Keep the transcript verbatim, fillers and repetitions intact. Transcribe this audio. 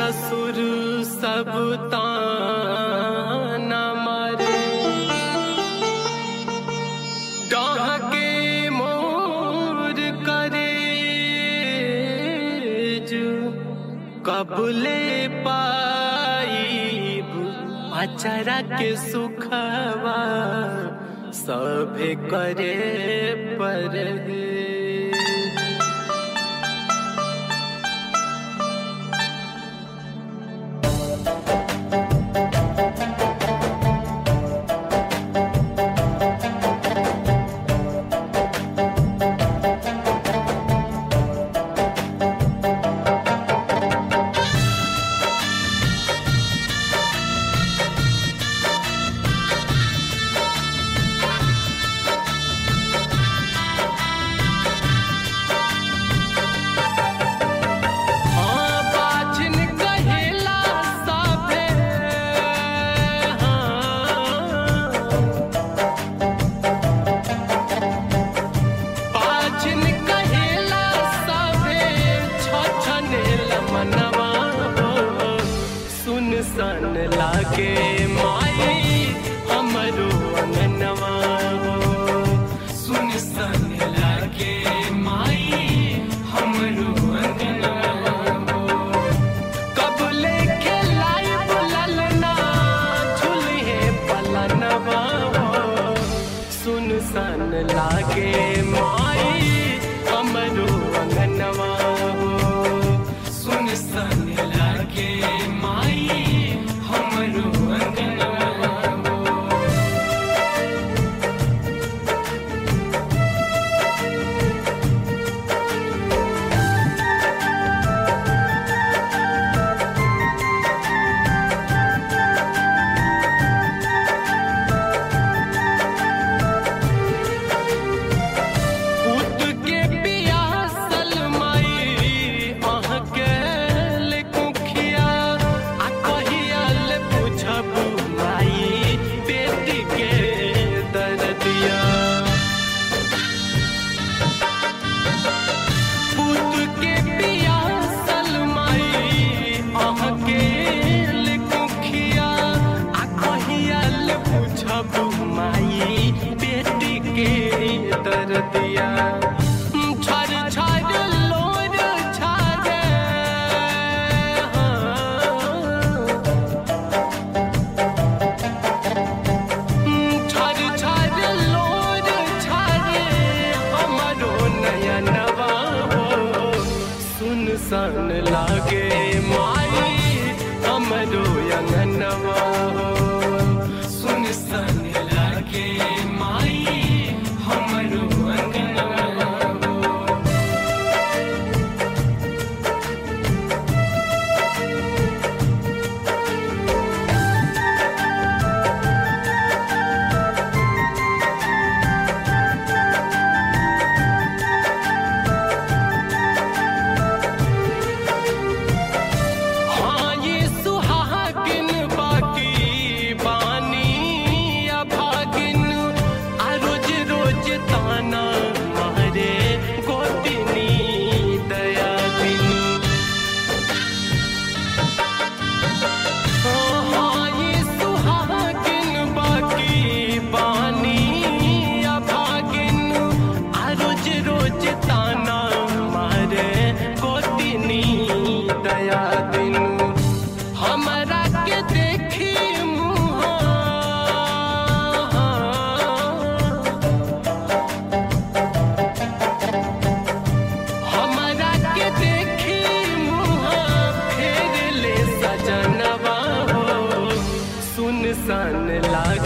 ससुर सब ताना मारे, डाके मोर करेज कबले पाईब अचरा के सुखवा सभे करे परहेज। सन लागे माई हमरो अंगनवा हो, सुन सन लागे माई हमरो अंगनवा हो। कब लेके लाई बुललना झुलिए पलनवा हो, सुन सन लागे माई हमरो अंगनवा हो, सुन सन लागे माई हमरो अंगनवा हो। पुत के पियासल माई अहके लेकुखिया, आ कहियाल पूछब माई बेटी के दर्दिया। पुत के पियासल माई अहके लेकुखिया, आ कहियाल पूछब माई बेटी के दर्दिया। छर छर लोर छागे छर छर लोर छागे हमरो नयनवा हो, सुन सन लागे माई हमरो अंगनवा हो, सुन सन लागे माई हमरो अंगनवा हो। हाँ ये सुहागिन बाकी बानी अभागिन, आ रोज रोज ताना मारे गोतिनी दया दिन। हाँ ये सुहागिन बाकी बानी अभागिन, आ रोज रोज ताना मारे गोतिनी दया दिन। हमरा के देखी मुहा हमरा के देखी मुहा फेर ले सजनवा हो, सुन सन लागे